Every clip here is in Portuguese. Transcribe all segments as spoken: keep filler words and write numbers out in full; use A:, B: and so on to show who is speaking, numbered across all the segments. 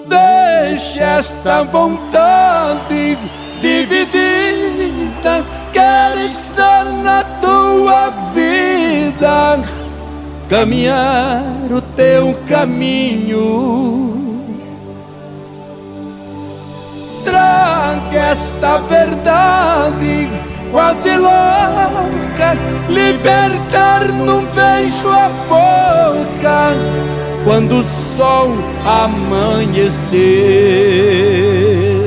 A: Deixe esta vontade dividida, quero estar na tua vida, caminhar o teu caminho. Traga esta verdade quase louca, libertar num beijo a boca, quando o sol amanhecer.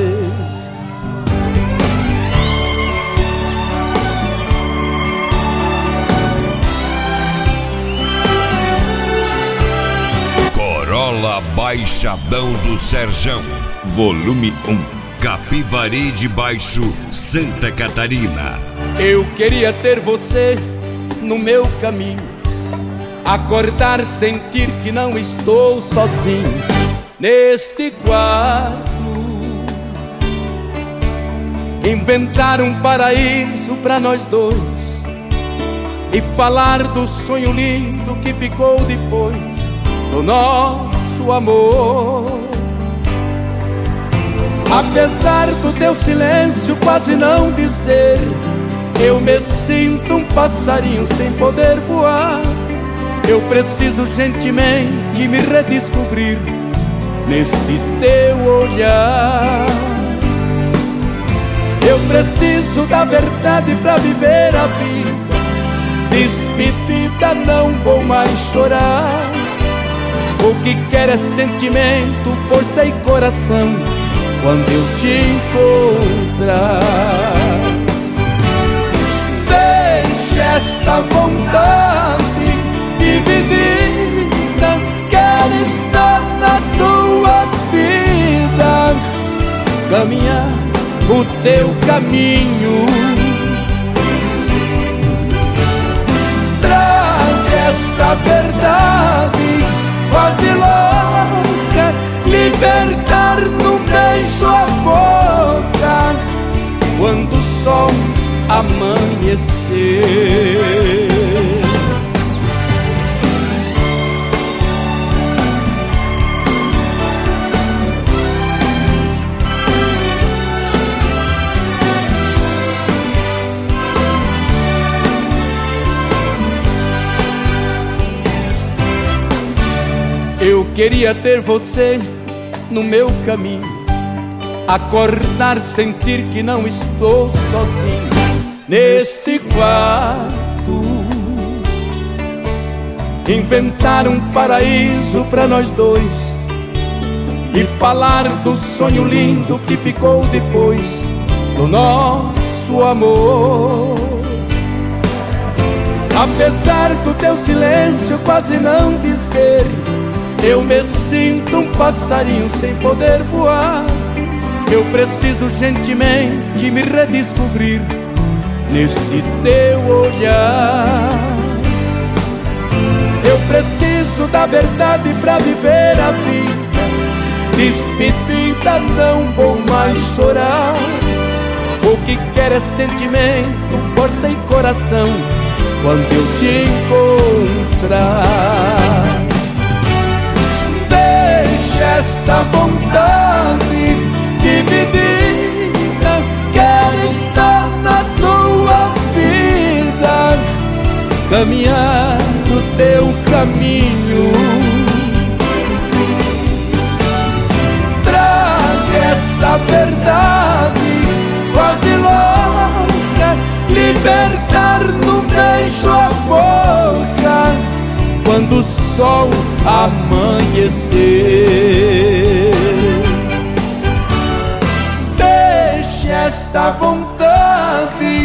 B: Corolla Baixadão do Serjão, volume um, Capivari de Baixo, Santa Catarina.
A: Eu queria ter você no meu caminho, acordar, sentir que não estou sozinho neste quarto, inventar um paraíso pra nós dois e falar do sonho lindo que ficou depois do nosso amor. Apesar do teu silêncio quase não dizer, eu me sinto um passarinho sem poder voar. Eu preciso gentilmente me redescobrir neste teu olhar. Eu preciso da verdade pra viver a vida. Despedida, não vou mais chorar. O que quero é sentimento, força e coração quando eu te encontrar. Deixe esta vontade dividida, quero estar na tua vida, caminhar o teu caminho. Traga esta verdade quase louca, libertar num beijo a boca, quando o sol amanhecer. Eu queria ter você no meu caminho, acordar, sentir que não estou sozinho neste quarto, inventar um paraíso pra nós dois e falar do sonho lindo que ficou depois do nosso amor. Apesar do teu silêncio quase não dizer, eu me sinto um passarinho sem poder voar. Eu preciso gentilmente me redescobrir neste teu olhar. Eu preciso da verdade pra viver a vida. Despedida, não vou mais chorar. O que quero é sentimento, força e coração quando eu te encontrar. Esta vontade dividida, quero estar na tua vida, caminhar o teu caminho. Traga esta verdade quase louca, libertar num beijo a boca, quando o sol amanhecer. Deixe esta vontade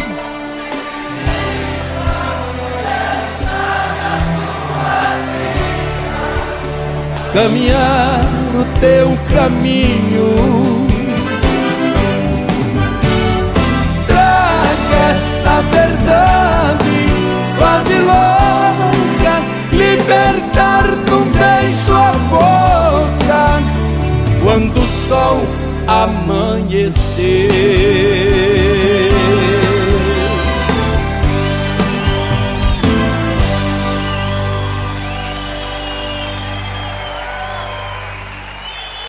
A: caminhar o teu caminho. Traga esta verdade quase louca, libertar num beijo a boca, quando o sol amanhecer.